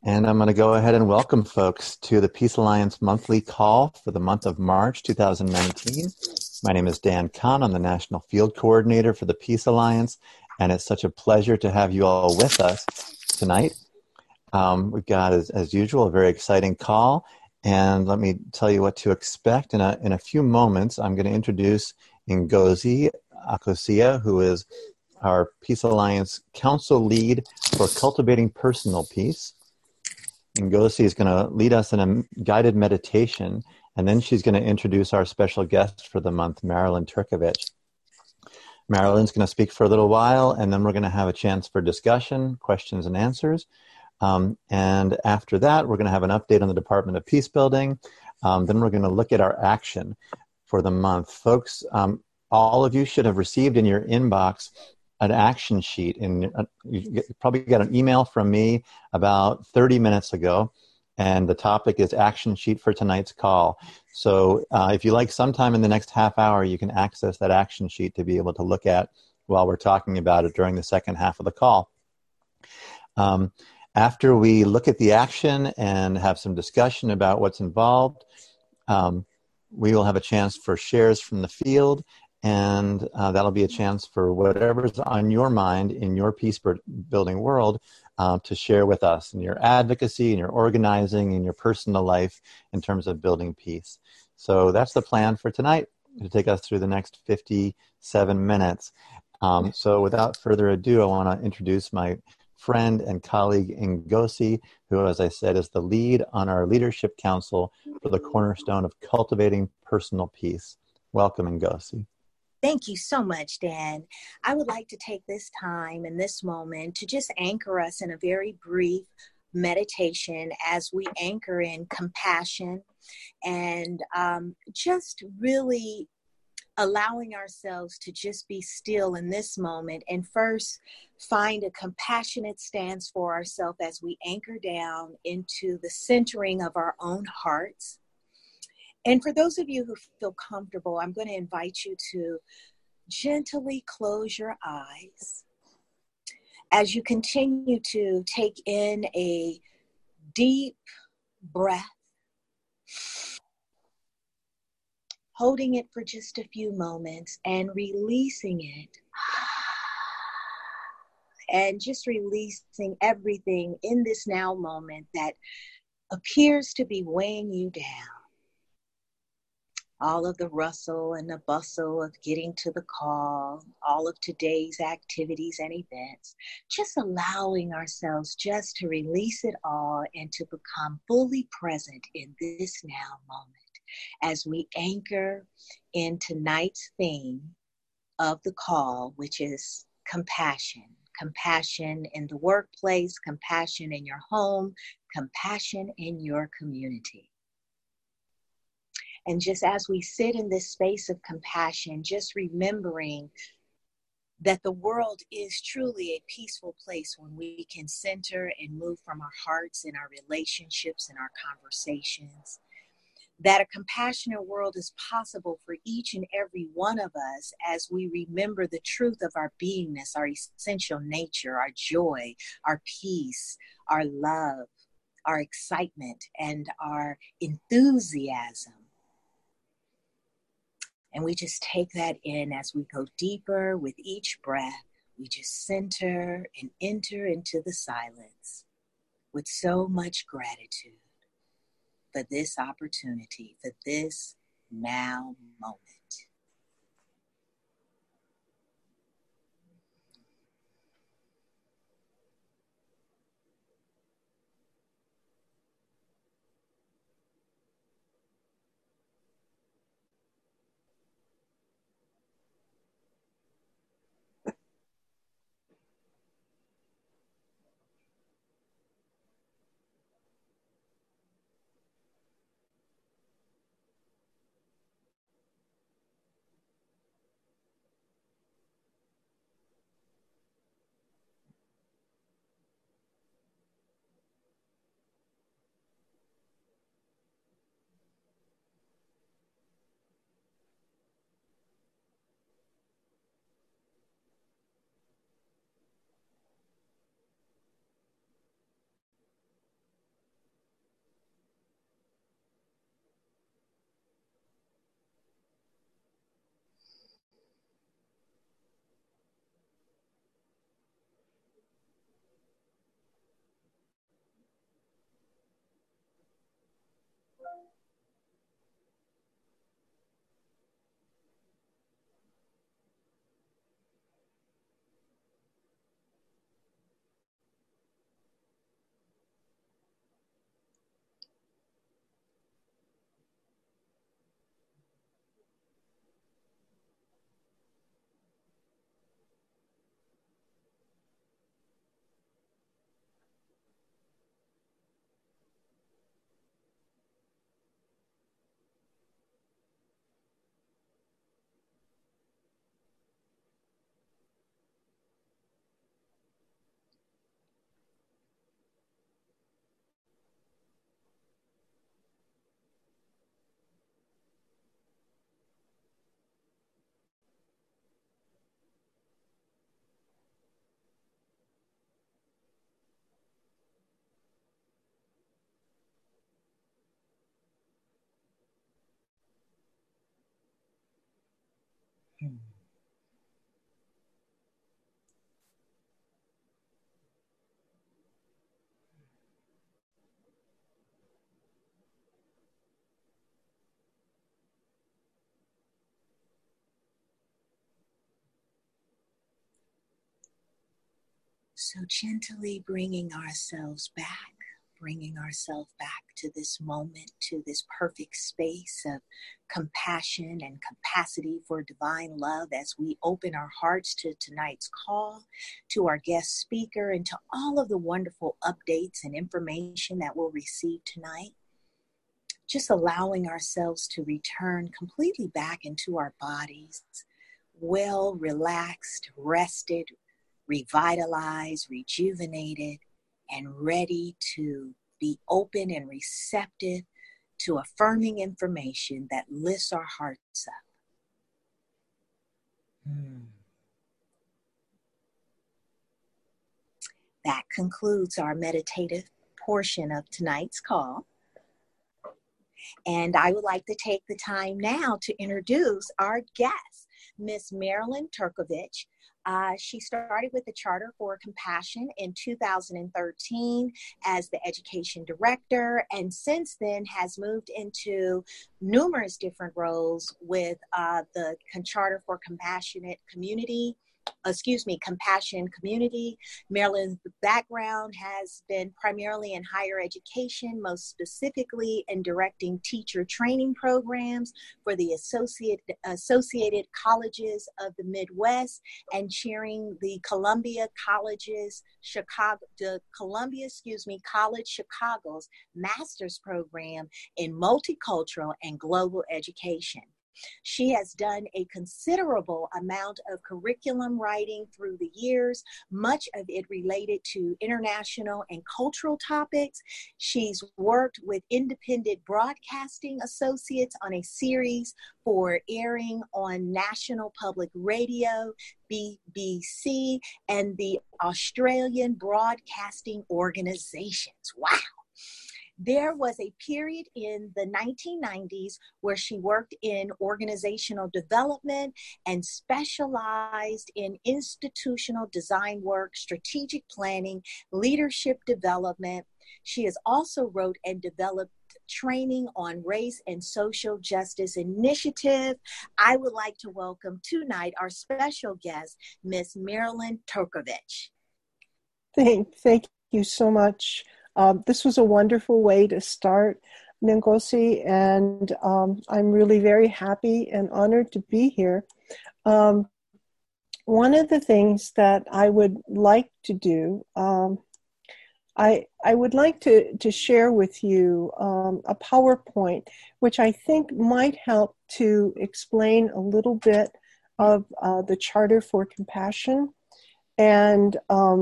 And I'm going to go ahead and welcome folks to the Peace Alliance monthly call for the month of March 2019. My name is Dan Kahn. I'm the National Field Coordinator for the Peace Alliance, and it's such a pleasure to have you all with us tonight. We've got, as usual, a very exciting call, and let me tell you what to expect. In a few moments, I'm going to introduce Ngozi Akosia, who is our Peace Alliance Council Lead for Cultivating Personal Peace. Ngozi is going to lead us in a guided meditation, and then she's going to introduce our special guest for the month, Marilyn Turkovich. Marilyn's going to speak for a little while, and then we're going to have a chance for discussion, questions and answers. And after that, we're going to have an update on the Department of Peace Building. Then we're going to look at our action for the month. Folks, all of you should have received in your inbox an action sheet. You probably got an email from me about 30 minutes ago, and the topic is action sheet for tonight's call. So if you like, sometime in the next half hour, you can access that action sheet to be able to look at while we're talking about it during the second half of the call. After we look at the action and have some discussion about what's involved, we will have a chance for shares from the field, and that'll be a chance for whatever's on your mind in your peace building world to share with us in your advocacy, in your organizing, in your personal life in terms of building peace. So that's the plan for tonight, to take us through the next 57 minutes. So without further ado, I want to introduce my friend and colleague Ngozi, who, as I said, is the lead on our Leadership Council for the cornerstone of cultivating personal peace. Welcome, Ngozi. Thank you so much, Dan. I would like to take this time and this moment to just anchor us in a very brief meditation as we anchor in compassion and just really allowing ourselves to just be still in this moment and first find a compassionate stance for ourselves as we anchor down into the centering of our own hearts. And for those of you who feel comfortable, I'm going to invite you to gently close your eyes as you continue to take in a deep breath, holding it for just a few moments and releasing it. And just releasing everything in this now moment that appears to be weighing you down. All of the rustle and the bustle of getting to the call, all of today's activities and events, just allowing ourselves just to release it all and to become fully present in this now moment as we anchor in tonight's theme of the call, which is compassion. Compassion in the workplace, compassion in your home, compassion in your community. And just as we sit in this space of compassion, just remembering that the world is truly a peaceful place when we can center and move from our hearts in our relationships and our conversations. That a compassionate world is possible for each and every one of us as we remember the truth of our beingness, our essential nature, our joy, our peace, our love, our excitement, and our enthusiasm. And we just take that in as we go deeper with each breath. We just center and enter into the silence with so much gratitude for this opportunity, for this now moment. So gently bringing ourselves back to this moment, to this perfect space of compassion and capacity for divine love as we open our hearts to tonight's call, to our guest speaker, and to all of the wonderful updates and information that we'll receive tonight. Just allowing ourselves to return completely back into our bodies, well relaxed, rested, revitalized, rejuvenated, and ready to be open and receptive to affirming information that lifts our hearts up. That concludes our meditative portion of tonight's call. And I would like to take the time now to introduce our guest, Miss Marilyn Turkovich. She started with the Charter for Compassion in 2013 as the education director, and since then has moved into numerous different roles with the Charter for Compassion Community. Marilyn's background has been primarily in higher education, most specifically in directing teacher training programs for the Associated Colleges of the Midwest and chairing the Columbia College Chicago's master's program in multicultural and global education. She has done a considerable amount of curriculum writing through the years, much of it related to international and cultural topics. She's worked with Independent Broadcasting Associates on a series for airing on National Public Radio, BBC, and the Australian Broadcasting Organizations. Wow. There was a period in the 1990s where she worked in organizational development and specialized in institutional design work, strategic planning, leadership development. She has also wrote and developed training on race and social justice initiative. I would like to welcome tonight our special guest, Miss Marilyn Turkovich. Thank you so much. This was a wonderful way to start, Ngozi, and I'm really very happy and honored to be here. One of the things that I would like to do, I would like to share with you a PowerPoint, which I think might help to explain a little bit of the Charter for Compassion. And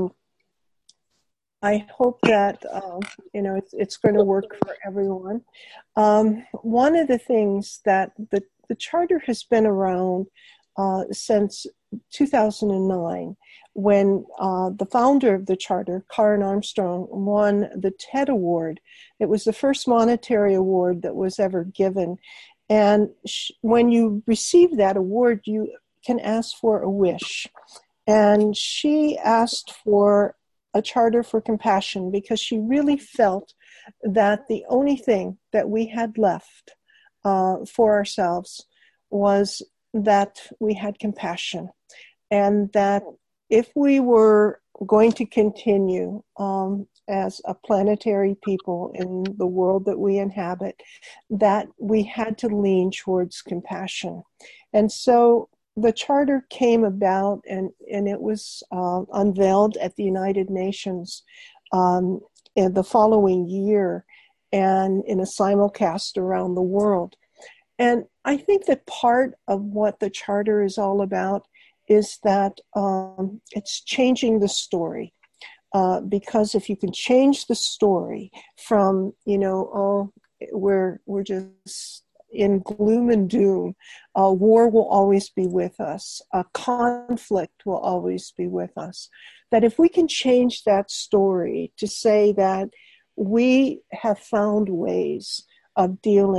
I hope that, it's going to work for everyone. One of the things that the Charter has been around since 2009, when the founder of the Charter, Karen Armstrong, won the TED Award. It was the first monetary award that was ever given. And when you receive that award, you can ask for a wish. And she asked for a Charter for Compassion because she really felt that the only thing that we had left for ourselves was that we had compassion, and that if we were going to continue as a planetary people in the world that we inhabit, that we had to lean towards compassion. And so the Charter came about, and it was unveiled at the United Nations in the following year, and in a simulcast around the world. And I think that part of what the Charter is all about is that it's changing the story. Because if you can change the story from, we're just in gloom and doom, war will always be with us, conflict will always be with us, that if we can change that story to say that we have found ways of dealing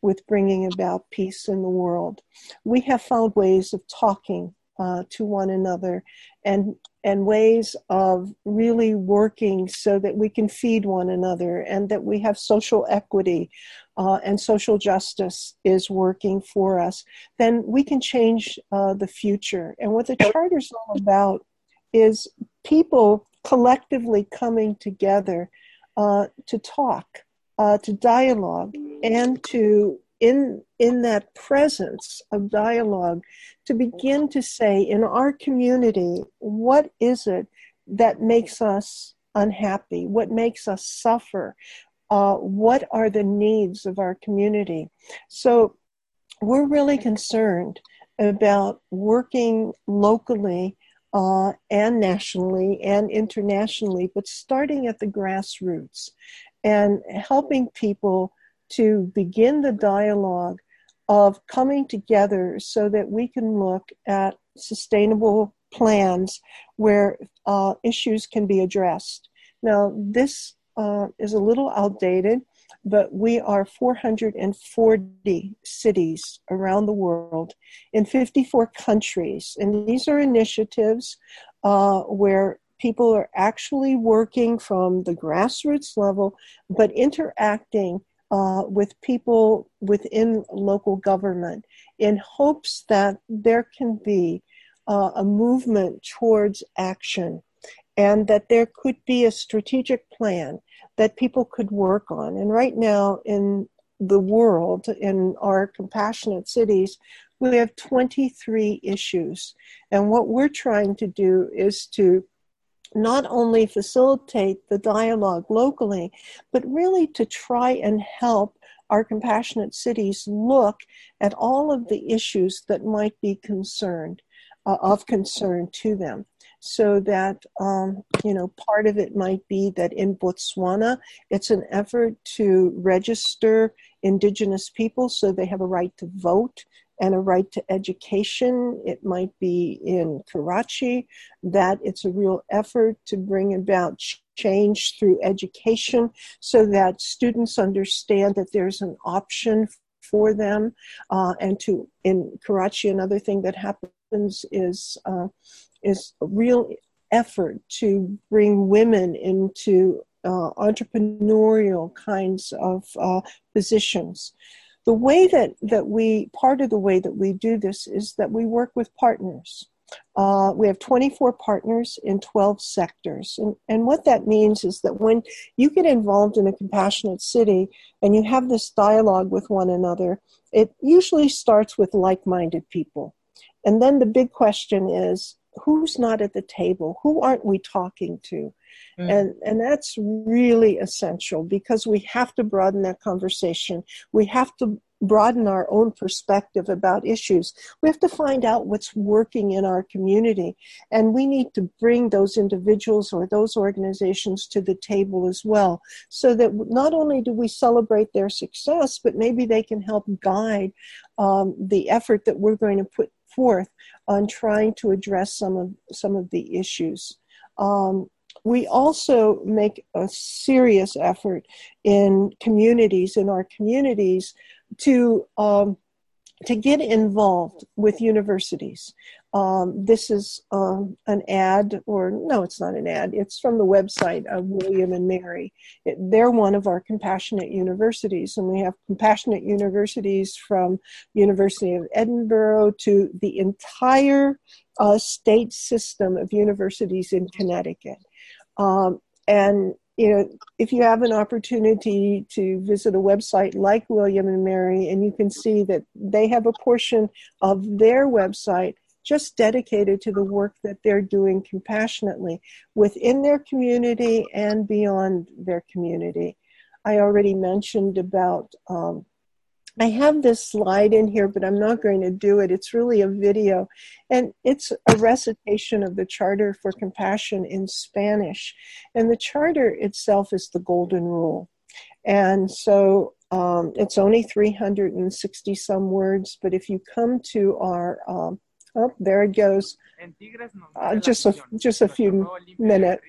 with bringing about peace in the world. We have found ways of talking to one another and ways of really working so that we can feed one another and that we have social equity and social justice is working for us, then we can change the future. And what the Charter is all about is people collectively coming together to talk, to dialogue, and to, in that presence of dialogue, to begin to say, in our community, what is it that makes us unhappy? What makes us suffer? What are the needs of our community? So we're really concerned about working locally and nationally and internationally, but starting at the grassroots and helping people to begin the dialogue of coming together so that we can look at sustainable plans where issues can be addressed. Now, this is a little outdated, but we are 440 cities around the world in 54 countries. And these are initiatives where people are actually working from the grassroots level, but interacting with people within local government in hopes that there can be a movement towards action and that there could be a strategic plan that people could work on. And right now in the world, in our compassionate cities, we have 23 issues. And what we're trying to do is to not only facilitate the dialogue locally, but really to try and help our compassionate cities look at all of the issues that might be of concern to them. So that, part of it might be that in Botswana, it's an effort to register indigenous people so they have a right to vote and a right to education. It might be in Karachi that it's a real effort to bring about change through education so that students understand that there's an option for them. And in Karachi, another thing that happens is a real effort to bring women into entrepreneurial kinds of positions. The way part of the way that we do this is that we work with partners. We have 24 partners in 12 sectors. And what that means is that when you get involved in a compassionate city and you have this dialogue with one another, it usually starts with like-minded people. And then the big question is, who's not at the table? Who aren't we talking to? And that's really essential because we have to broaden that conversation. We have to broaden our own perspective about issues. We have to find out what's working in our community. And we need to bring those individuals or those organizations to the table as well, so that not only do we celebrate their success, but maybe they can help guide the effort that we're going to put forth on trying to address some of the issues. We also make a serious effort in our communities, to get involved with universities. This is an ad, or no, it's not an ad. It's from the website of William and Mary. They're one of our compassionate universities, and we have compassionate universities from University of Edinburgh to the entire state system of universities in Connecticut. And if you have an opportunity to visit a website like William and Mary, and you can see that they have a portion of their website just dedicated to the work that they're doing compassionately within their community and beyond their community. I already mentioned about, I have this slide in here, but I'm not going to do it. It's really a video, and it's a recitation of the Charter for Compassion in Spanish. And the Charter itself is the Golden Rule. And so it's only 360 some words, but if you come to our, there it goes, just a few minutes.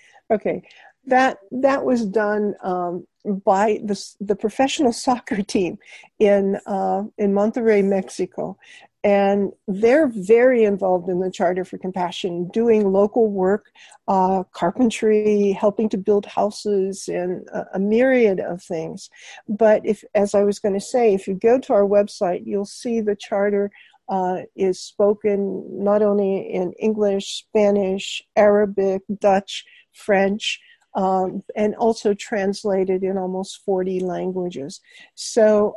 Okay, that was done by the professional soccer team in Monterrey, Mexico, and they're very involved in the Charter for Compassion, doing local work, carpentry, helping to build houses, and a myriad of things. But as I was going to say, if you go to our website, you'll see the Charter is spoken not only in English, Spanish, Arabic, Dutch, French, and also translated in almost 40 languages. So,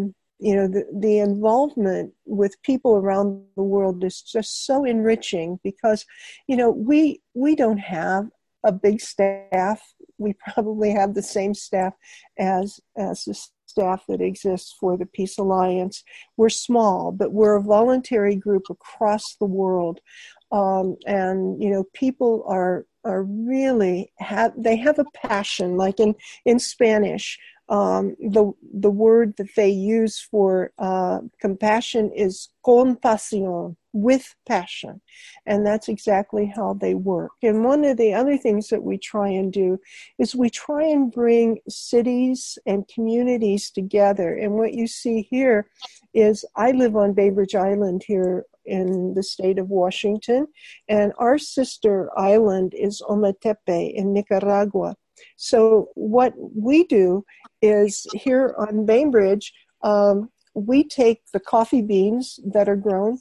the involvement with people around the world is just so enriching because, we don't have a big staff. We probably have the same staff as the staff that exists for the Peace Alliance. We're small, but we're a voluntary group across the world. And people are really have a passion. Like in Spanish, the word that they use for compassion is con pasión, with passion, and that's exactly how they work. And one of the other things that we try and do is we try and bring cities and communities together. And what you see here is I live on Bainbridge Island here in the state of Washington, and our sister island is Ometepe in Nicaragua. So what we do is here on Bainbridge, we take the coffee beans that are grown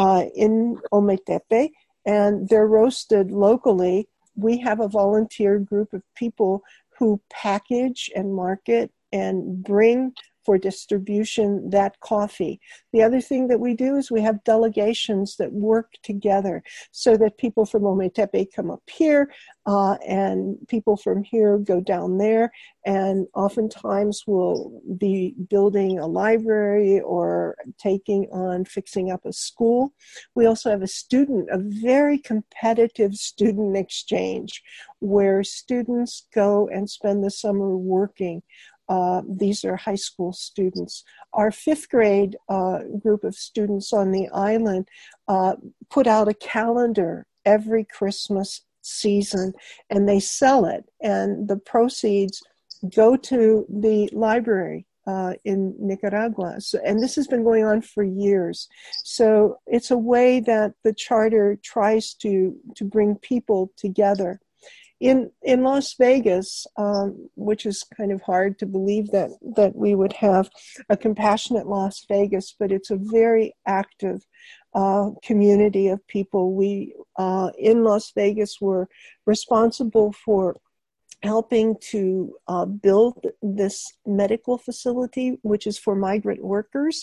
in Ometepe, and they're roasted locally. We have a volunteer group of people who package and market and bring for distribution that coffee. The other thing that we do is we have delegations that work together so that people from Ometepe come up here and people from here go down there, and oftentimes we'll be building a library or taking on fixing up a school. We also have a very competitive student exchange where students go and spend the summer working. These are high school students. Our fifth grade group of students on the island put out a calendar every Christmas season, and they sell it, and the proceeds go to the library in Nicaragua. So, and this has been going on for years. So it's a way that the Charter tries to bring people together. In Las Vegas, which is kind of hard to believe that we would have a compassionate Las Vegas, but it's a very active community of people. We, in Las Vegas, were responsible for helping to build this medical facility, which is for migrant workers.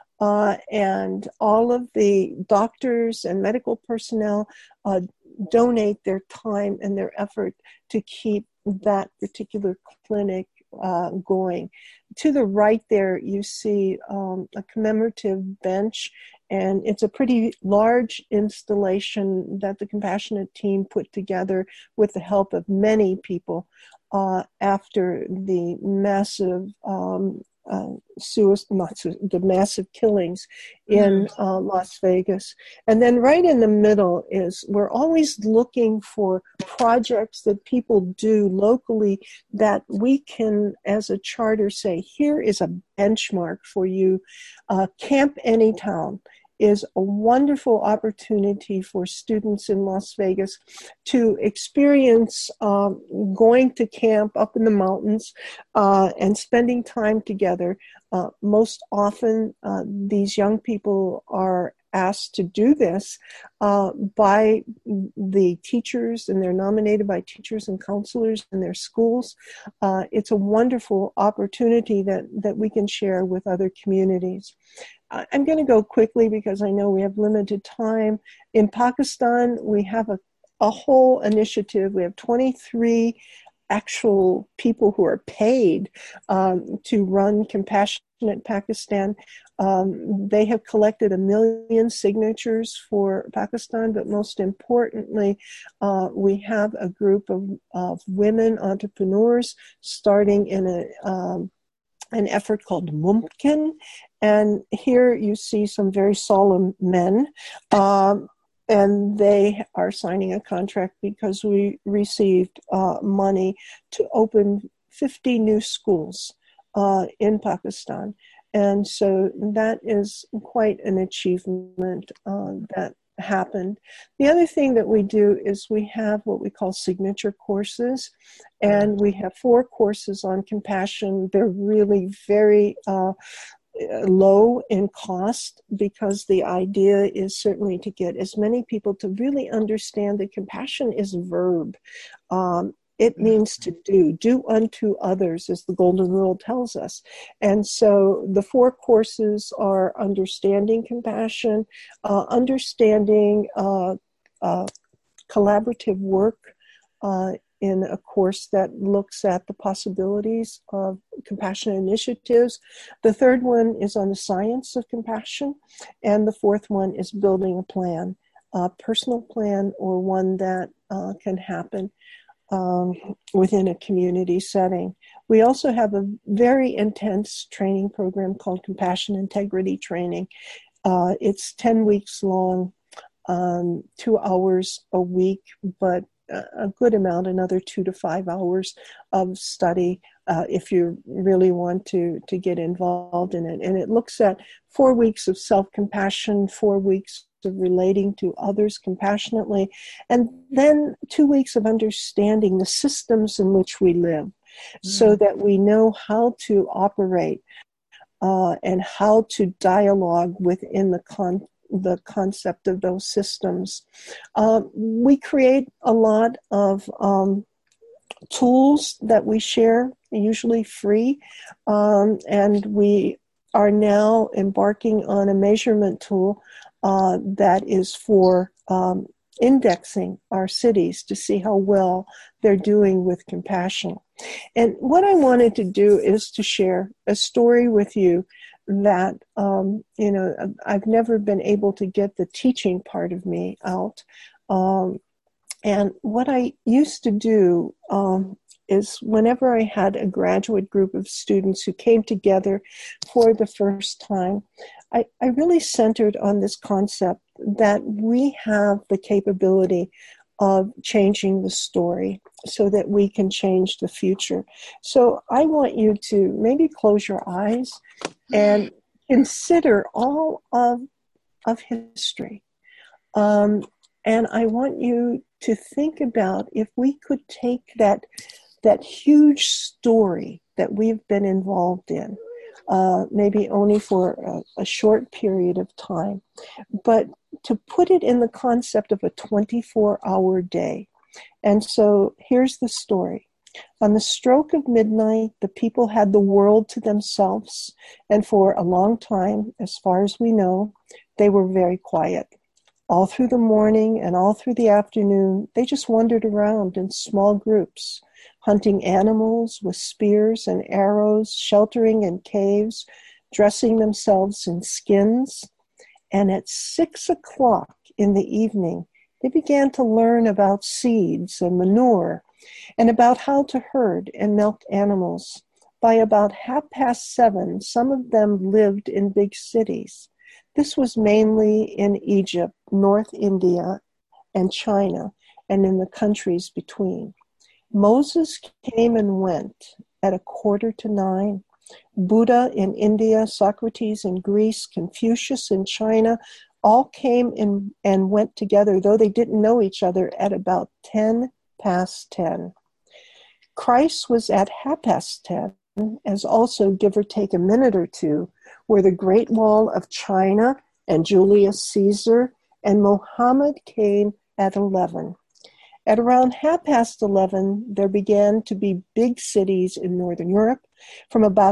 And all of the doctors and medical personnel donate their time and their effort to keep that particular clinic going. To the right there, you see a commemorative bench, and it's a pretty large installation that the Compassionate team put together with the help of many people after the massive the massive killings in Las Vegas. And then right in the middle is, we're always looking for projects that people do locally that we can, as a charter, say, here is a benchmark for you. Camp Anytown is a wonderful opportunity for students in Las Vegas to experience going to camp up in the mountains and spending time together. Most often, these young people are asked to do this by the teachers, and they're nominated by teachers and counselors in their schools. It's a wonderful opportunity that we can share with other communities. I'm going to go quickly because I know we have limited time. In Pakistan, we have a whole initiative. We have 23 actual people who are paid to run Compassionate Pakistan. They have collected 1 million signatures for Pakistan, but most importantly, we have a group of women entrepreneurs starting in an effort called Mumkin. And here you see some very solemn men and they are signing a contract because we received money to open 50 new schools in Pakistan. And so that is quite an achievement that happened. The other thing that we do is we have what we call signature courses, and we have 4 courses on compassion. They're really very low in cost, because the idea is certainly to get as many people to really understand that compassion is a verb. It means to do unto others, as the Golden Rule tells us. And so the 4 courses are understanding compassion, understanding collaborative work, in a course that looks at the possibilities of compassion initiatives. The 3rd one is on the science of compassion, and the 4th one is building a plan, a personal plan, or one that can happen within a community setting. We also have a very intense training program called Compassion Integrity Training. It's 10 weeks long, 2 hours a week, but a good amount, another 2 to 5 hours of study if you really want to get involved in it. And it looks at 4 weeks of self-compassion, 4 weeks of relating to others compassionately, and then 2 weeks of understanding the systems in which we live, so that we know how to operate and how to dialogue within the concept of those systems. We create a lot of tools that we share, usually free, and we are now embarking on a measurement tool that is for indexing our cities to see how well they're doing with compassion. And what I wanted to do is to share a story with you that, I've never been able to get the teaching part of me out. And what I used to do is whenever I had a graduate group of students who came together for the first time, I really centered on this concept that we have the capability of changing the story so that we can change the future. So I want you to maybe close your eyes and consider all of history. And I want you to think about if we could take that huge story that we've been involved in, maybe only for a short period of time, but to put it in the concept of a 24-hour day. And so here's the story. On the stroke of midnight, the people had the world to themselves, and for a long time, as far as we know, they were very quiet. All through the morning and all through the afternoon, they just wandered around in small groups, hunting animals with spears and arrows, sheltering in caves, dressing themselves in skins. And at 6 o'clock in the evening, they began to learn about seeds and manure and about how to herd and milk animals. By about 7:30, some of them lived in big cities. This was mainly in Egypt, North India, and China, and in the countries between. Moses came and went at 9:15. Buddha in India, Socrates in Greece, Confucius in China, all came in and went together, though they didn't know each other, at about 10:10. Christ was at 10:30, as also, give or take a minute or two, where the Great Wall of China and Julius Caesar and Muhammad came at 11. At around 11:30, there began to be big cities in Northern Europe. From about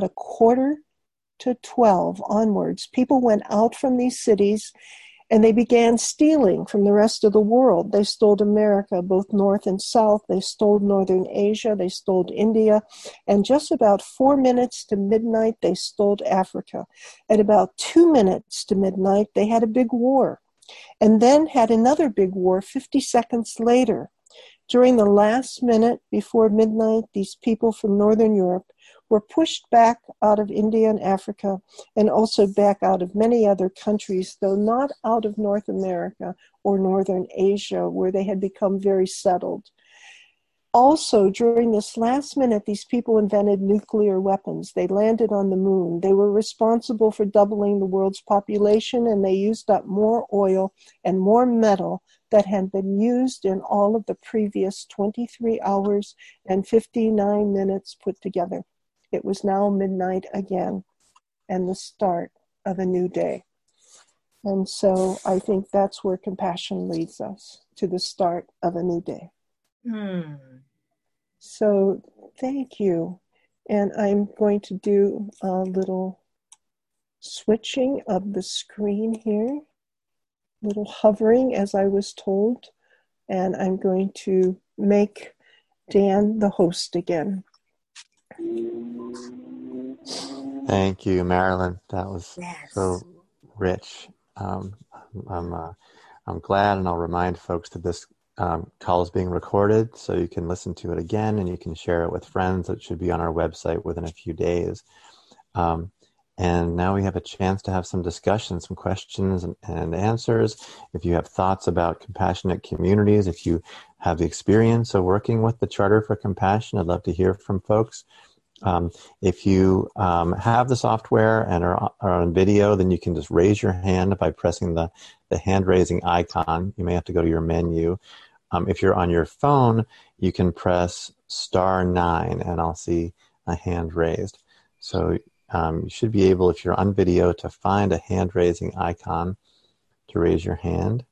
11:45 onwards, people went out from these cities and they began stealing from the rest of the world. They stole America, both North and South. They stole Northern Asia. They stole India. And just about 4 minutes to midnight, they stole Africa. At about 2 minutes to midnight, they had a big war, and then had another big war 50 seconds later. During the last minute before midnight, these people from Northern Europe were pushed back out of India and Africa, and also back out of many other countries, though not out of North America or Northern Asia, where they had become very settled. Also, during this last minute, these people invented nuclear weapons. They landed on the moon. They were responsible for doubling the world's population, and they used up more oil and more metal that had been used in all of the previous 23 hours and 59 minutes put together. It was now midnight again, and the start of a new day. And so I think that's where compassion leads us, to the start of a new day. So thank you. And I'm going to do a little switching of the screen here, little hovering as I was told. And I'm going to make Dan the host again. Thank you, Marilyn. That was so rich. I'm glad, and I'll remind folks that this call is being recorded, so you can listen to it again, and you can share it with friends. It should be on our website within a few days. And now we have a chance to have some discussion, some questions and answers. If you have thoughts about compassionate communities, if you have the experience of working with the Charter for Compassion, I'd love to hear from folks. If you have the software and are on video, then you can just raise your hand by pressing the hand-raising icon. You may have to go to your menu. If you're on your phone, you can press *9, and I'll see a hand raised. So you should be able, if you're on video, to find a hand-raising icon to raise your hand.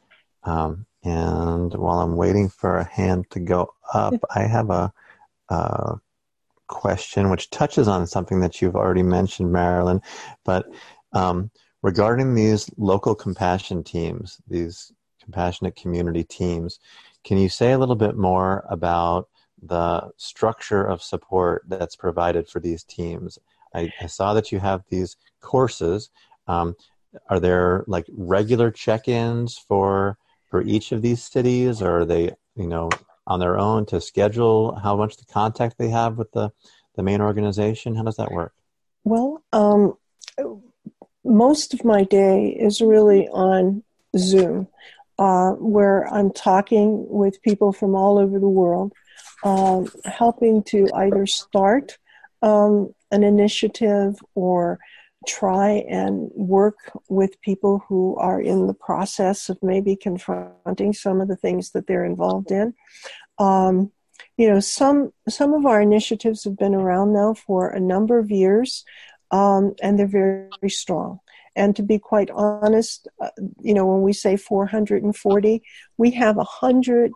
And while I'm waiting for a hand to go up, I have a question which touches on something that you've already mentioned, Marilyn, but regarding these local compassion teams, these compassionate community teams, can you say a little bit more about the structure of support that's provided for these teams? I saw that you have these courses. Are there like regular check-ins for each of these cities, or are they, on their own to schedule how much the contact they have with the main organization? How does that work? Well, most of my day is really on Zoom, where I'm talking with people from all over the world, helping to either start an initiative or try and work with people who are in the process of maybe confronting some of the things that they're involved in. Some of our initiatives have been around now for a number of years, and they're very, very strong. And to be quite honest, when we say 440, we have 120,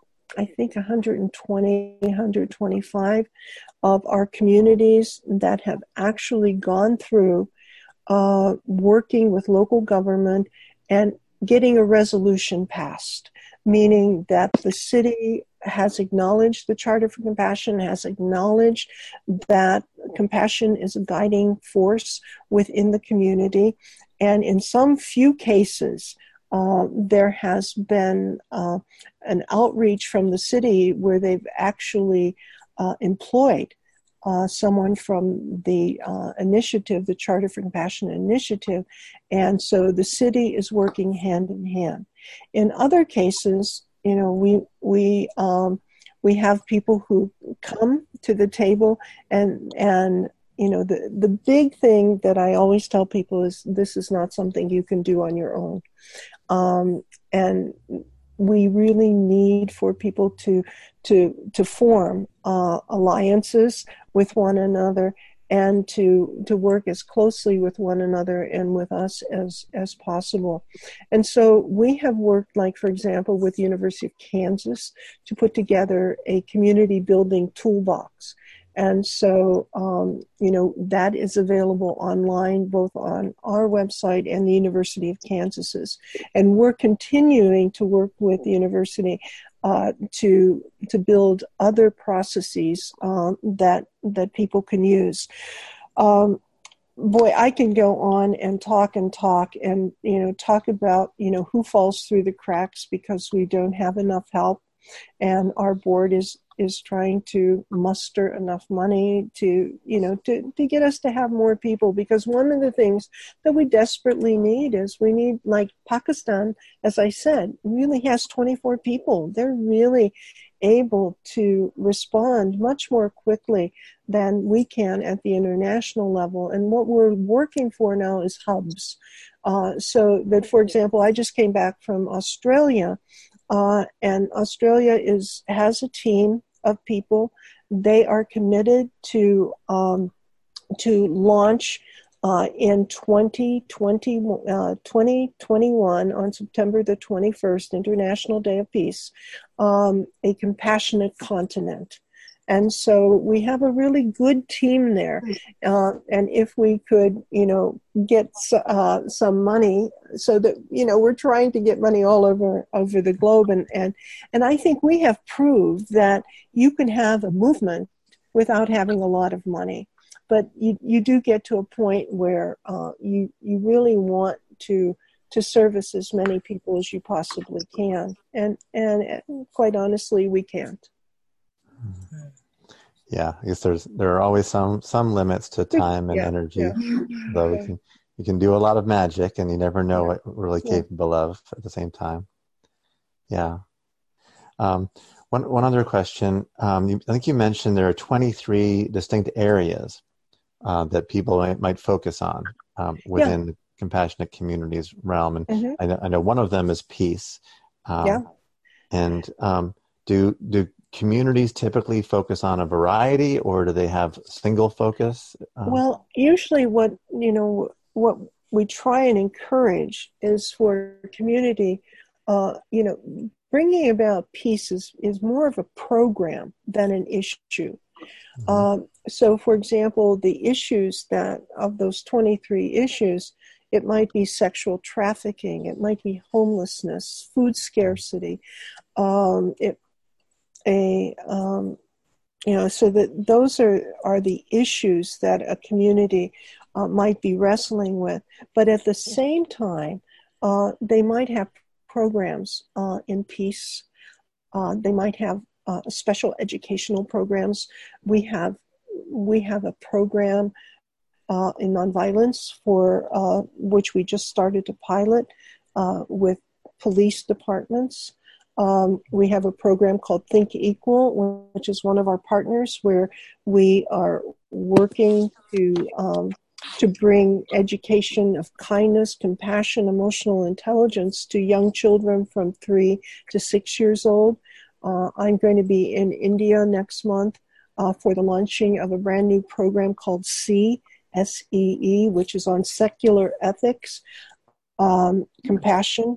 125 of our communities that have actually gone through working with local government and getting a resolution passed, meaning that the city has acknowledged the Charter for Compassion, has acknowledged that compassion is a guiding force within the community. And in some few cases, there has been an outreach from the city where they've actually employed someone from the initiative, the Charter for Compassion initiative, and so the city is working hand in hand. In other cases, we have people who come to the table, and the big thing that I always tell people is this is not something you can do on your own, and we really need for people to form alliances with one another and to work as closely with one another and with us as possible. And so we have worked, like, for example, with the University of Kansas to put together a community building toolbox. And so, that is available online, both on our website and the University of Kansas's. And we're continuing to work with the university to build other processes that people can use. Boy, I can go on and talk and talk about, who falls through the cracks because we don't have enough help. And our board is is trying to muster enough money to, to get us to have more people, because one of the things that we desperately need is we need, like Pakistan, as I said, really has 24 people. They're really able to respond much more quickly than we can at the international level. And what we're working for now is hubs. So that, for example, I just came back from Australia, and Australia has a team of people. They are committed to launch in 2021 on September the 21st, International Day of Peace, a compassionate continent. And so we have a really good team there. And if we could, get some money, so that, we're trying to get money all over the globe. And I think we have proved that you can have a movement without having a lot of money. But you do get to a point where you really want to service as many people as you possibly can. And quite honestly, we can't. Yeah, I guess there are always some limits to time and energy. Yeah. Though you can do a lot of magic, and you never know what we're really capable of at the same time. Yeah. One other question. I think you mentioned there are 23 distinct areas that people might focus on within the compassionate communities realm, and I know one of them is peace. And do communities typically focus on a variety, or do they have single focus? Well, usually what we try and encourage is for community, bringing about peace is more of a program than an issue. So, for example, the issues of those 23 issues, it might be sexual trafficking, it might be homelessness, food scarcity, so that those are the issues that a community might be wrestling with. But at the same time, they might have programs in peace. They might have special educational programs. We have a program in nonviolence for which we just started to pilot with police departments. We have a program called Think Equal, which is one of our partners, where we are working to bring education of kindness, compassion, emotional intelligence to young children from 3 to 6 years old. I'm going to be in India next month for the launching of a brand new program called SEE, S-E-E, which is on secular ethics, compassion,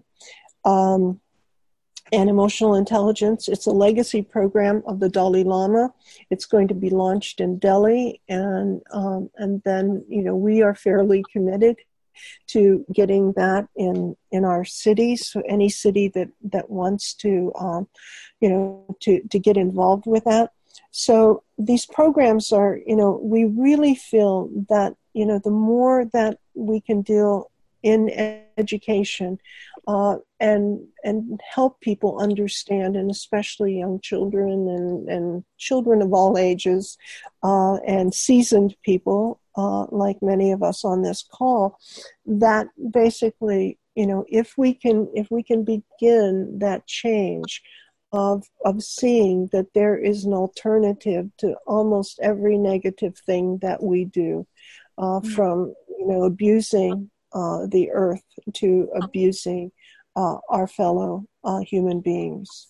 and emotional intelligence. It's a legacy program of the Dalai Lama. It's going to be launched in Delhi, and then we are fairly committed to getting that in our cities. So any city that wants to to get involved with that. So these programs are, we really feel that the more that we can deal in education and help people understand, and especially young children and children of all ages and seasoned people like many of us on this call, that basically, if we can begin that change of seeing that there is an alternative to almost every negative thing that we do, from abusing the earth to abusing our fellow human beings.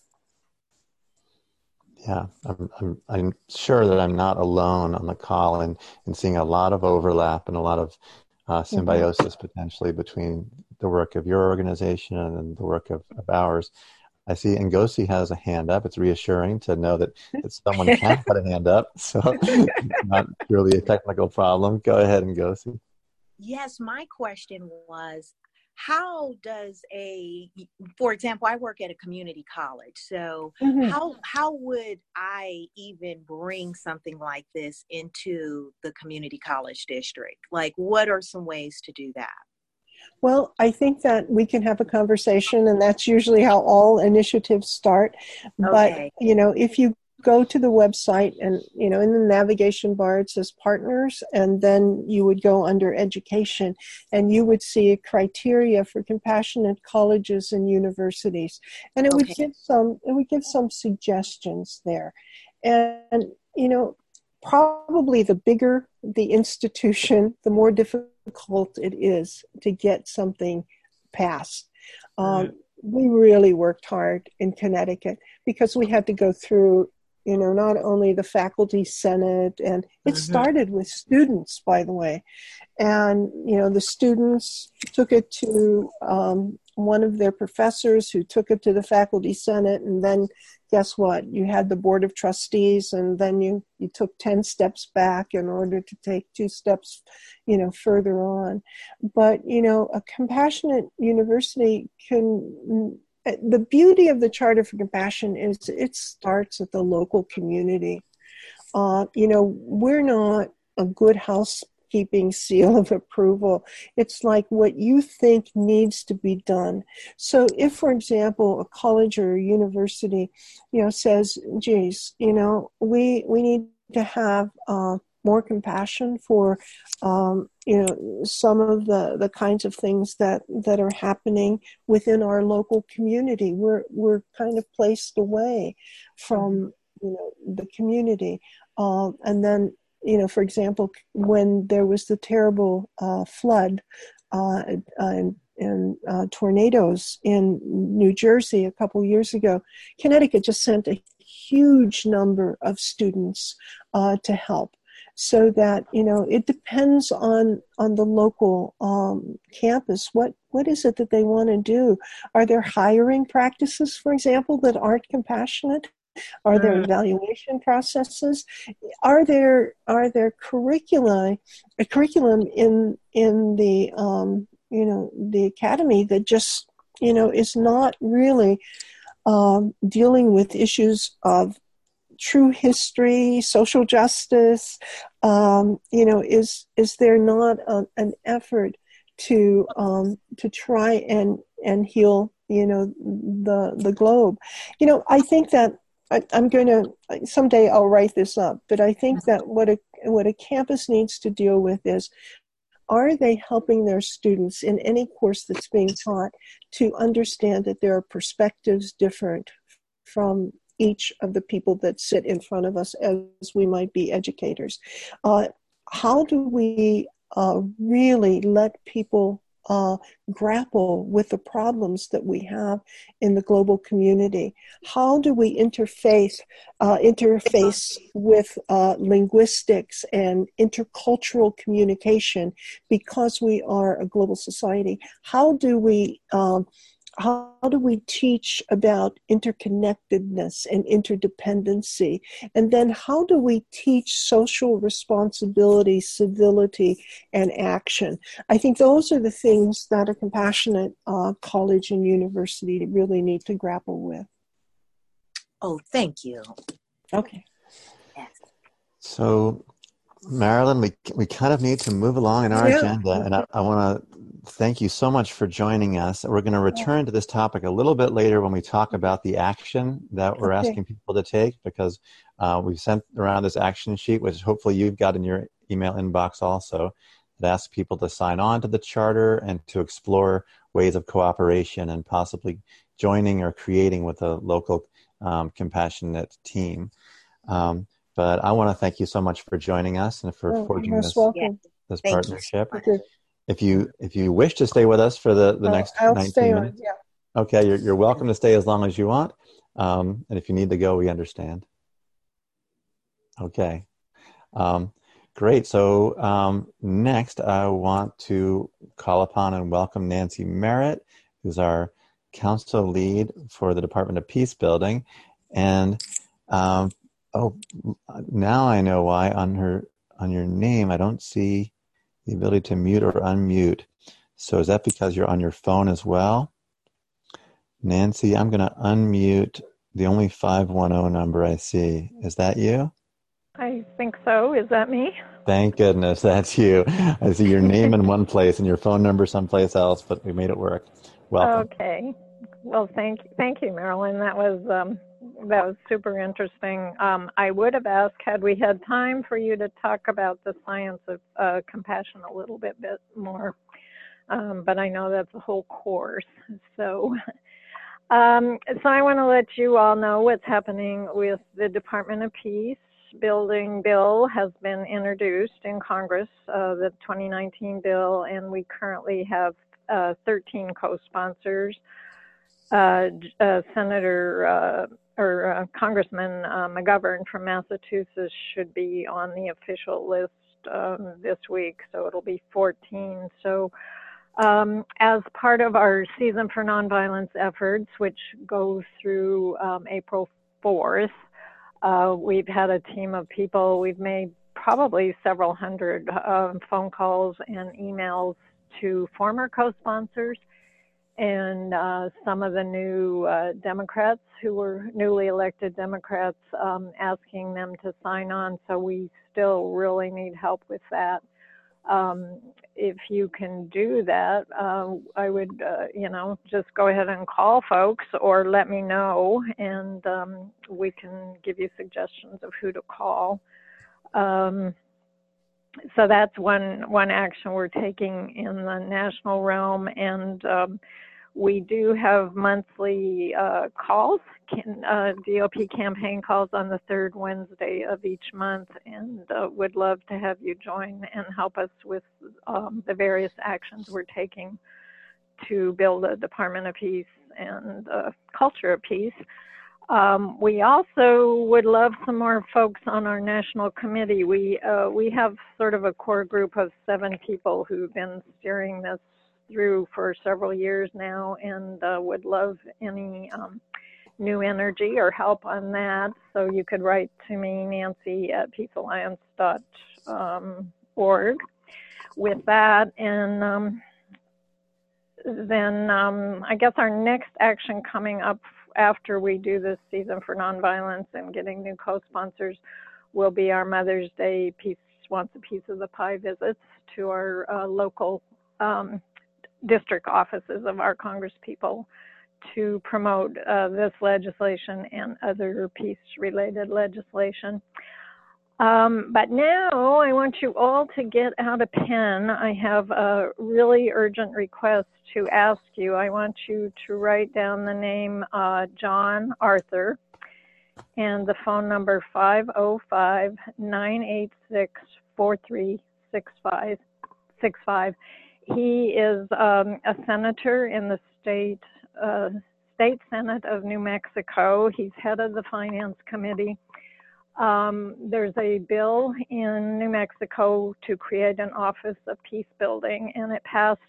Yeah, I'm sure that I'm not alone on the call and seeing a lot of overlap and a lot of symbiosis potentially between the work of your organization and the work of ours. I see Ngozi has a hand up. It's reassuring to know that someone can put a hand up, so not really a technical problem. Go ahead, Ngozi. Yes, my question was, how does for example, I work at a community college, so how would I even bring something like this into the community college district? Like, what are some ways to do that? Well, I think that we can have a conversation, and that's usually how all initiatives start. Okay. But, if you go to the website and, in the navigation bar, it says partners, and then you would go under education and you would see a criteria for compassionate colleges and universities. And it would give some suggestions there. And, probably the bigger the institution, the more difficult it is to get something passed. We really worked hard in Connecticut because we had to go through, not only the faculty senate, and it started with students, by the way. And, the students took it to one of their professors who took it to the faculty senate. And then guess what? You had the board of trustees, and then you took 10 steps back in order to take 2 steps, further on. But, a compassionate university the beauty of the Charter for Compassion is it starts at the local community. We're not a good housekeeping seal of approval. It's like what you think needs to be done. So if, for example, a college or a university, says, geez, we need to have more compassion for, some of the kinds of things that are happening within our local community. We're kind of placed away from, the community. And then, for example, when there was the terrible flood and tornadoes in New Jersey a couple years ago, Connecticut just sent a huge number of students to help. So that, it depends on the local campus. What is it that they want to do? Are there hiring practices, for example, that aren't compassionate? Are there evaluation processes? Are there curriculum in the the academy that just is not really dealing with issues of true history, social justice? Is there not an effort to try and heal the globe? I think that I'm going to someday I'll write this up, but I think that what a campus needs to deal with is, are they helping their students in any course that's being taught to understand that there are perspectives different from each of the people that sit in front of us as we might be educators? How do we really let people grapple with the problems that we have in the global community? How do we interface with linguistics and intercultural communication, because we are a global society? How do we teach about interconnectedness and interdependency? And then how do we teach social responsibility, civility, and action? I think those are the things that a compassionate college and university really need to grapple with. Oh, thank you. Okay. Yes. So, Marilyn, we kind of need to move along in our agenda, and I want to thank you so much for joining us. We're going to return to this topic a little bit later when we talk about the action that we're asking people to take, because we've sent around this action sheet, which hopefully you've got in your email inbox also, that asks people to sign on to the charter and to explore ways of cooperation and possibly joining or creating with a local compassionate team. But I want to thank you so much for joining us and for forging this partnership. If you wish to stay with us for the next 19 minutes, okay, you're welcome to stay as long as you want. And if you need to go, we understand. Okay, great. So next, I want to call upon and welcome Nancy Merritt, who's our council lead for the Department of Peace Building. And now I know why on your name I don't see the ability to mute or unmute. So is that because you're on your phone as well? Nancy, I'm going to unmute the only 510 number I see. Is that you? I think so. Is that me? Thank goodness that's you. I see your name in one place and your phone number someplace else, but we made it work. Welcome. Okay. Well, thank you, Marilyn. That was That was super interesting. I would have asked, had we had time for you to talk about the science of compassion a little bit more, but I know that's a whole course. So I want to let you all know what's happening with the Department of Peace. Building bill has been introduced in Congress, the 2019 bill, and we currently have 13 co-sponsors. Senator or Congressman McGovern from Massachusetts should be on the official list this week, so it'll be 14. So as part of our Season for Nonviolence efforts, which go through April 4th, we've had a team of people. We've made probably several hundred phone calls and emails to former co-sponsors and some of the new Democrats who were newly elected Democrats, asking them to sign on. So we still really need help with that. If you can do that, I would, just go ahead and call folks or let me know, and we can give you suggestions of who to call. So that's one action we're taking in the national realm, and we do have monthly calls, DOP campaign calls on the third Wednesday of each month, and would love to have you join and help us with the various actions we're taking to build a Department of Peace and a culture of peace. We also would love some more folks on our national committee. We have sort of a core group of 7 people who've been steering this through for several years now, and would love any new energy or help on that. So you could write to me, Nancy, at peacealliance.org with that. And then I guess our next action coming up after we do this Season for Nonviolence and getting new co-sponsors will be our Mother's Day Peace Wants a Piece of the Pie visits to our local district offices of our Congress people to promote this legislation and other peace-related legislation. But now I want you all to get out a pen. I have a really urgent request to ask you. I want you to write down the name John Arthur and the phone number 505-986-4365. He is a senator in the state Senate of New Mexico. He's head of the Finance Committee. There's a bill in New Mexico to create an Office of Peace Building, and it passed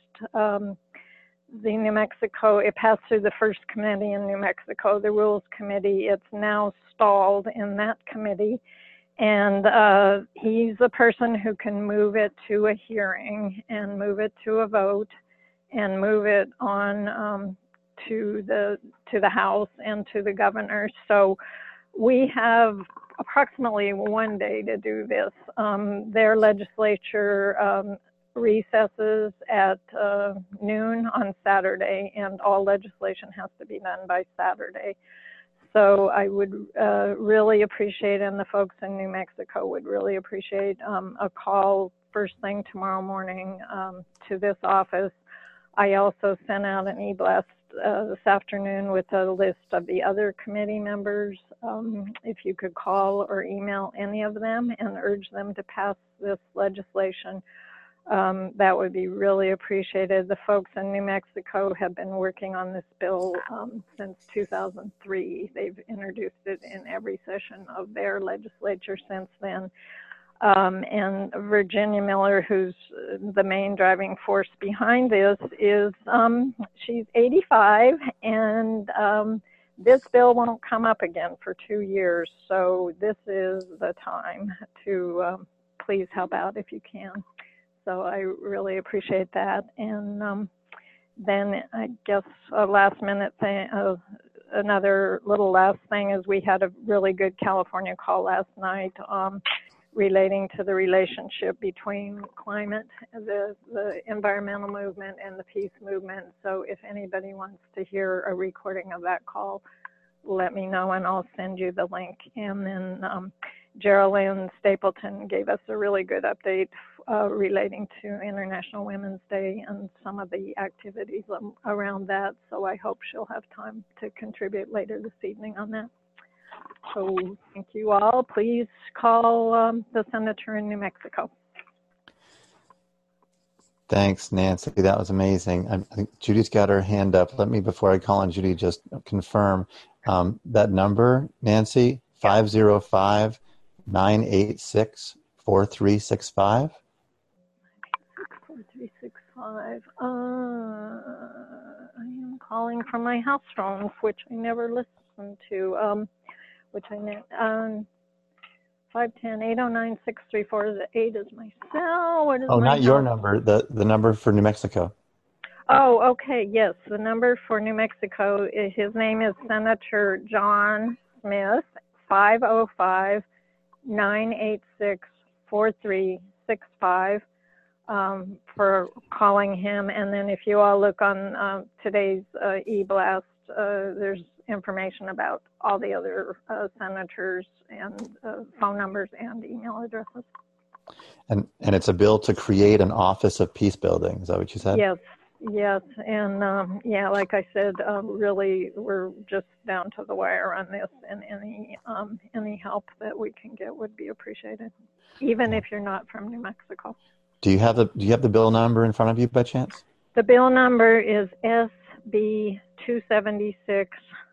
it passed through the first committee in New Mexico, the Rules Committee. It's now stalled in that committee. And he's the person who can move it to a hearing and move it to a vote and move it on to the House and to the governor. So we have approximately 1 day to do this. Their legislature recesses at noon on Saturday, and all legislation has to be done by Saturday. So I would really appreciate, and the folks in New Mexico would really appreciate a call first thing tomorrow morning to this office. I also sent out an e-blast this afternoon with a list of the other committee members. If you could call or email any of them and urge them to pass this legislation, that would be really appreciated. The folks in New Mexico have been working on this bill since 2003. They've introduced it in every session of their legislature since then. And Virginia Miller, who's the main driving force behind this, is she's 85, and this bill won't come up again for 2 years. So this is the time to please help out if you can. So I really appreciate that. And then I guess a last minute thing, another little last thing is we had a really good California call last night relating to the relationship between climate, the environmental movement, and the peace movement. So if anybody wants to hear a recording of that call, let me know and I'll send you the link. And then Geraldine Stapleton gave us a really good update relating to International Women's Day and some of the activities around that. So I hope she'll have time to contribute later this evening on that. So thank you all. Please call the senator in New Mexico. Thanks, Nancy. That was amazing. I think Judy's got her hand up. Let me, before I call on Judy, just confirm that number, Nancy, 505-986-4365. 4365. I am calling from my house phone, which I never listened to. Which I know. 510-809-6348 is my cell. What is oh, my not house? Your number, the number for New Mexico. Oh, okay, yes. The number for New Mexico, his name is Senator John Smith, 505-986-4365 for calling him. And then if you all look on today's e-blast, there's information about all the other senators and phone numbers and email addresses. And it's a bill to create an Office of Peace Building. Is that what you said? Yes. And yeah, like I said, really, we're just down to the wire on this, and any help that we can get would be appreciated, even if you're not from New Mexico. Do you have the bill number in front of you by chance? The bill number is SB 276.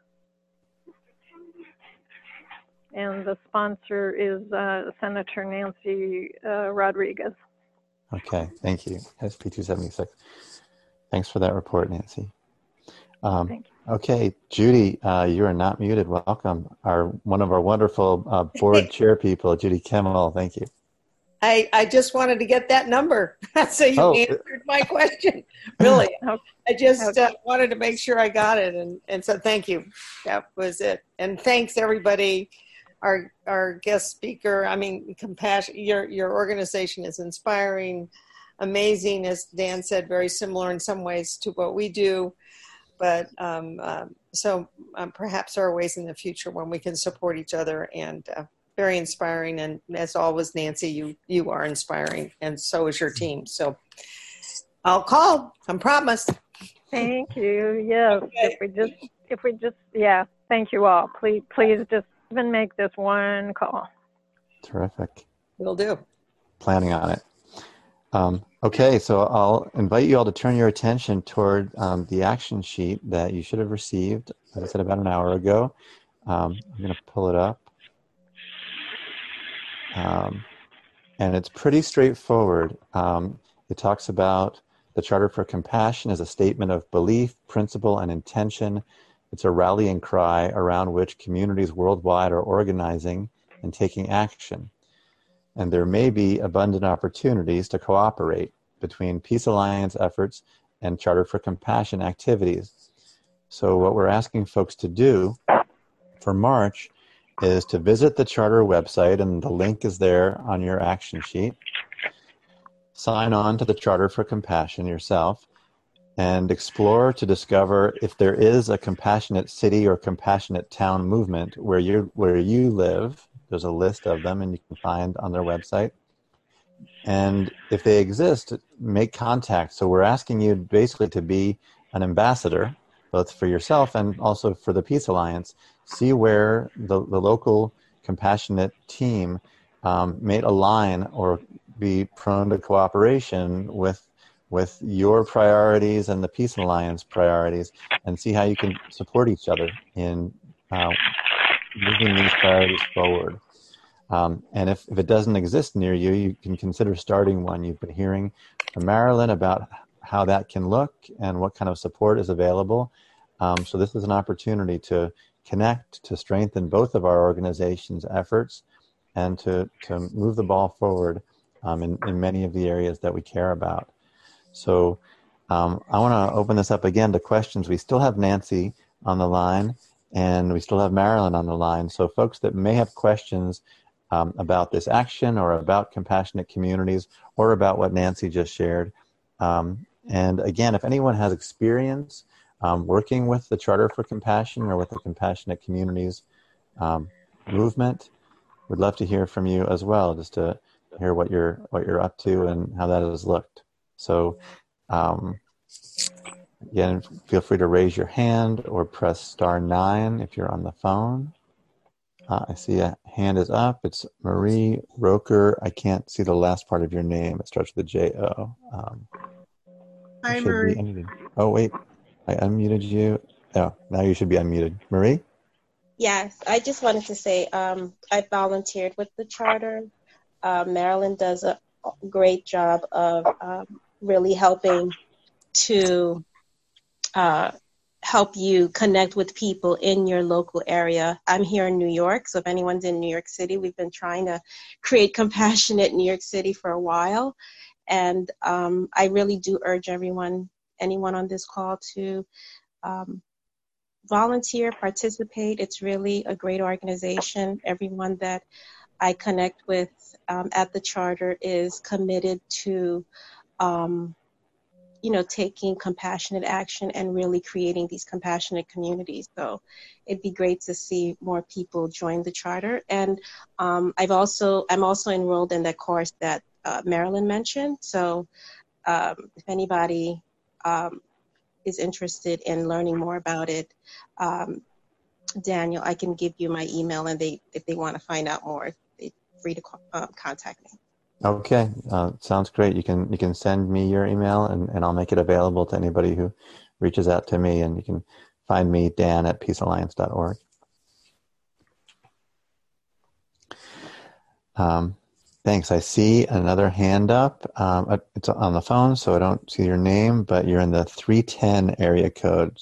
And the sponsor is Senator Nancy Rodriguez. Okay, thank you. SB 276. Thanks for that report, Nancy. Thank you. Okay, Judy, you are not muted. Welcome. One of our wonderful board chair people, Judy Kimmel. Thank you. I just wanted to get that number, so you answered my question. Really, I just wanted to make sure I got it, and so thank you. That was it. And thanks everybody. Our guest speaker. I mean, compassion. Your organization is inspiring, amazing. As Dan said, very similar in some ways to what we do, but so perhaps there are ways in the future when we can support each other, and very inspiring. And as always, Nancy, you are inspiring, and so is your team. So I'll call. I promise. Thank you. Yes. Okay. If we just, yeah. Thank you all. Please just even make this one call. Terrific. Will do. Planning on it. Okay, so I'll invite you all to turn your attention toward the action sheet that you should have received, as I said, about an hour ago. I'm going to pull it up. And it's pretty straightforward. It talks about the Charter for Compassion as a statement of belief, principle, and intention. It's a rallying cry around which communities worldwide are organizing and taking action. And there may be abundant opportunities to cooperate between Peace Alliance efforts and Charter for Compassion activities. So what we're asking folks to do for March is to visit the Charter website, and the link is there on your action sheet. Sign on to the Charter for Compassion yourself and explore to discover if there is a compassionate city or compassionate town movement where you live. There's a list of them, and you can find on their website. And if they exist, make contact. So we're asking you basically to be an ambassador, both for yourself and also for the Peace Alliance. See where the local compassionate team may align or be prone to cooperation with your priorities and the Peace Alliance priorities, and see how you can support each other in moving these priorities forward. And if it doesn't exist near you, you can consider starting one. You've been hearing from Marilyn about how that can look and what kind of support is available. So this is an opportunity to connect, to strengthen both of our organizations' efforts, and to move the ball forward in many of the areas that we care about. So I want to open this up again to questions. We still have Nancy on the line, and we still have Marilyn on the line. So folks that may have questions about this action or about compassionate communities or about what Nancy just shared. And again, if anyone has experience working with the Charter for Compassion or with the Compassionate Communities movement. We'd love to hear from you as well, just to hear what you're up to and how that has looked. So again, feel free to raise your hand or press *9 if you're on the phone. I see a hand is up. It's Marie Roker. I can't see the last part of your name. It starts with a J-O. Hi, Marie. Oh, wait. I unmuted you. Oh, now you should be unmuted. Marie? Yes, I just wanted to say I volunteered with the Charter. Marilyn does a great job of really helping to help you connect with people in your local area. I'm here in New York, so if anyone's in New York City, we've been trying to create Compassionate New York City for a while. And I really do urge anyone on this call to volunteer, participate. It's really a great organization. Everyone that I connect with at the Charter is committed to taking compassionate action and really creating these compassionate communities. So it'd be great to see more people join the Charter. And I'm also enrolled in that course that Marilyn mentioned. So if anybody is interested in learning more about it, Daniel, I can give you my email, and if they want to find out more, they're free to contact me. Okay, sounds great. You can send me your email, and I'll make it available to anybody who reaches out to me, and you can find me, Dan, at peacealliance.org. Thanks. I see another hand up. It's on the phone, so I don't see your name, but you're in the 310 area code,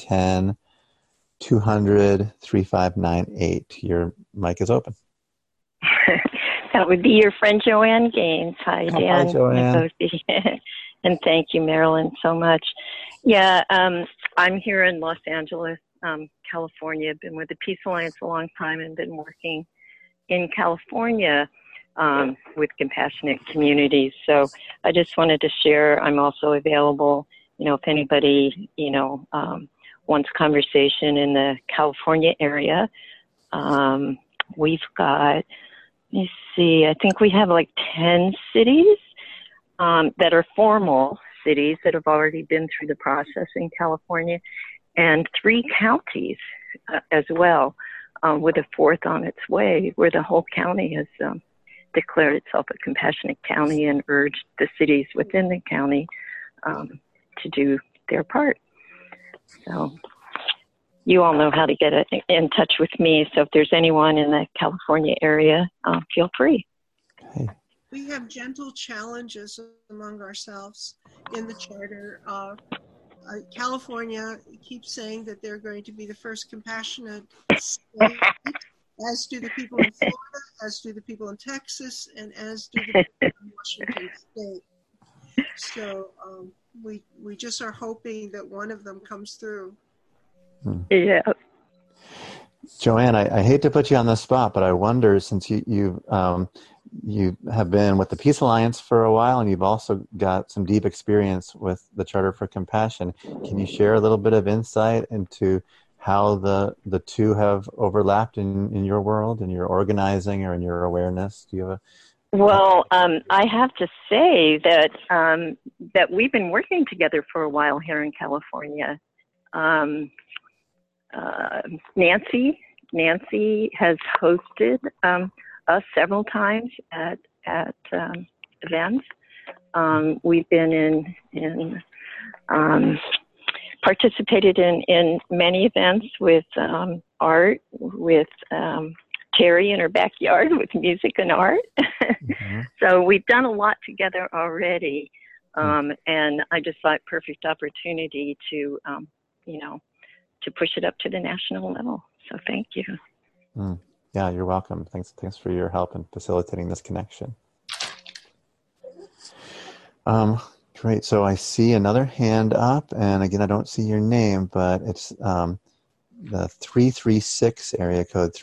310-200-3598. Your mic is open. That would be your friend Joanne Gaines. Hi, Dan. Hi, Joanne. And thank you, Marilyn, so much. Yeah, I'm here in Los Angeles, California. I've been with the Peace Alliance a long time and been working in California with compassionate communities. So I just wanted to share, I'm also available, if anybody, wants conversation in the California area. We've got, let me see, I think we have like 10 cities that are formal cities that have already been through the process in California, and 3 counties as well, with a 4th on its way, where the whole county has declared itself a compassionate county and urged the cities within the county to do their part. So you all know how to get in touch with me. So if there's anyone in the California area, feel free. Okay. We have gentle challenges among ourselves in the Charter. California keeps saying that they're going to be the first compassionate state, as do the people in Florida, as do the people in Texas, and as do the people in Washington State. So we just are hoping that one of them comes through. Yeah. Joanne, I hate to put you on the spot, but I wonder, since you have been with the Peace Alliance for a while, and you've also got some deep experience with the Charter for Compassion, can you share a little bit of insight into how the two have overlapped in your world, in your organizing or in your awareness? Do you have Well, I have to say that that we've been working together for a while here in California. Nancy has hosted us several times at events. We've been in participated in many events with art, with Terry in her backyard with music and art. Mm-hmm. So we've done a lot together already. And I just thought perfect opportunity to, to push it up to the national level. So thank you. Yeah, you're welcome. Thanks for your help in facilitating this connection. Great. So I see another hand up, and again, I don't see your name, but it's the 336 area code,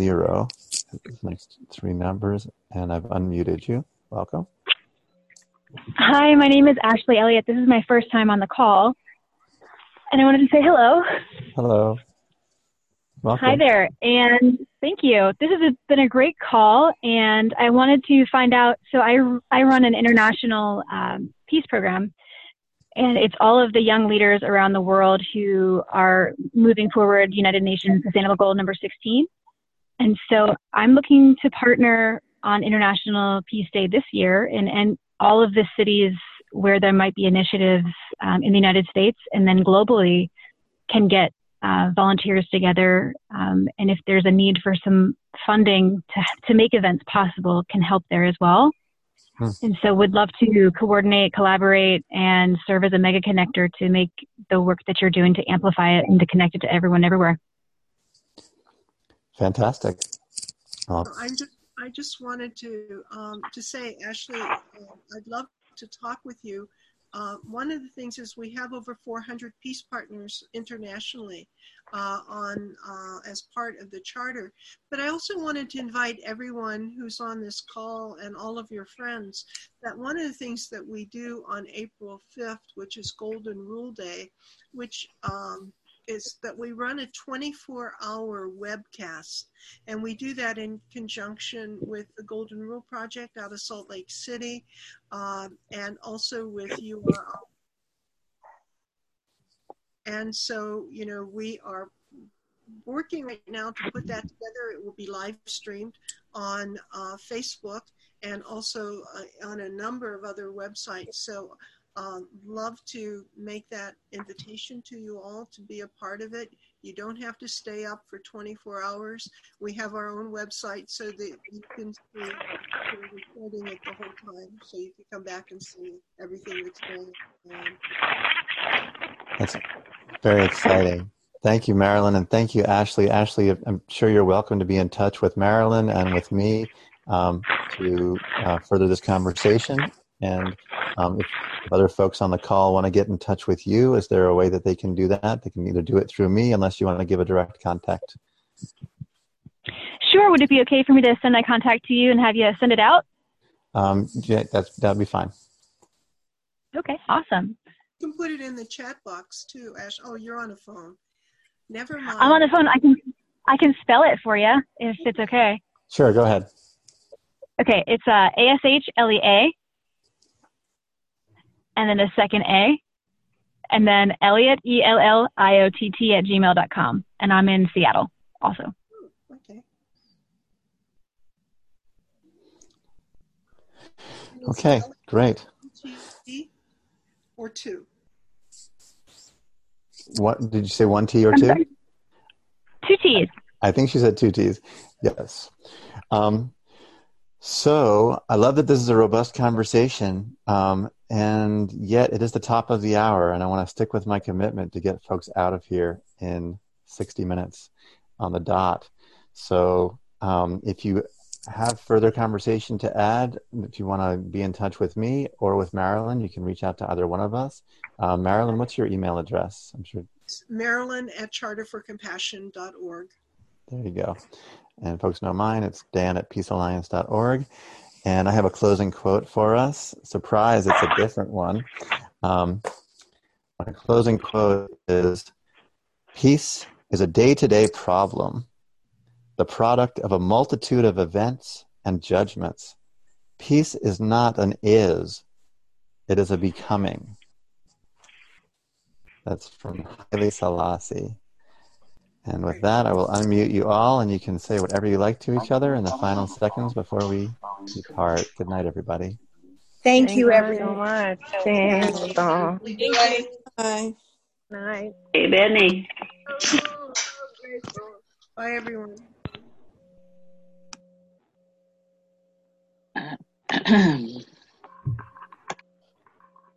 336970. Next 3 numbers, and I've unmuted you. Welcome. Hi, my name is Ashley Elliott. This is my first time on the call, and I wanted to say hello. Hello. Welcome. Hi there, and thank you. This has been a great call, and I wanted to find out, so I run an international peace program, and it's all of the young leaders around the world who are moving forward United Nations Sustainable Goal number 16. And so I'm looking to partner on International Peace Day this year and all of the cities where there might be initiatives in the United States and then globally can get volunteers together. And if there's a need for some funding to make events possible, can help there as well. And so would love to coordinate, collaborate, and serve as a mega connector to make the work that you're doing to amplify it and to connect it to everyone everywhere. Fantastic. I just wanted to say, Ashley, I'd love to talk with you. One of the things is we have over 400 peace partners internationally as part of the charter. But I also wanted to invite everyone who's on this call and all of your friends that one of the things that we do on April 5th, which is Golden Rule Day, which is that we run a 24-hour webcast, and we do that in conjunction with the Golden Rule Project out of Salt Lake City, and also with URI. And so, you know, we are working right now to put that together. It will be live streamed on Facebook and also on a number of other websites. So love to make that invitation to you all to be a part of it. You don't have to stay up for 24 hours. We have our own website so that you can see we're recording it the whole time, so you can come back and see everything that's going on. That's very exciting. Thank you, Marilyn, and thank you, Ashley. Ashley, I'm sure you're welcome to be in touch with Marilyn and with me to further this conversation. And if other folks on the call want to get in touch with you, is there a way that they can do that? They can either do it through me, unless you want to give a direct contact. Sure. Would it be okay for me to send my contact to you and have you send it out? Yeah, that'd be fine. Okay, awesome. You can put it in the chat box too, Ash. Oh, you're on a phone. Never mind. I'm on the phone. I can spell it for you if it's okay. Sure, go ahead. Okay, it's ASHLEA, and then a second A, and then Elliott, ELLIOTT @gmail.com. And I'm in Seattle also. Okay. Okay, great. Or two. What did you say? 1 T or 2? 2 T's. I think she said 2 T's. Yes. So I love that this is a robust conversation, and yet it is the top of the hour, and I want to stick with my commitment to get folks out of here in 60 minutes on the dot. So if you have further conversation to add, if you want to be in touch with me or with Marilyn, you can reach out to either one of us. Marilyn, what's your email address? I'm sure. Marilyn at charterforcompassion.org. There you go. And folks know mine. It's dan@peacealliance.org. And I have a closing quote for us. Surprise, it's a different one. My closing quote is, "Peace is a day-to-day problem, the product of a multitude of events and judgments. Peace is not an is, it is a becoming." That's from Haile Selassie. And with that, I will unmute you all, and you can say whatever you like to each other in the final seconds before we depart. Good night, everybody. Thank you, everyone. so much, Dan. Thank you. Bye. Night. Hey, Benny. Bye, everyone.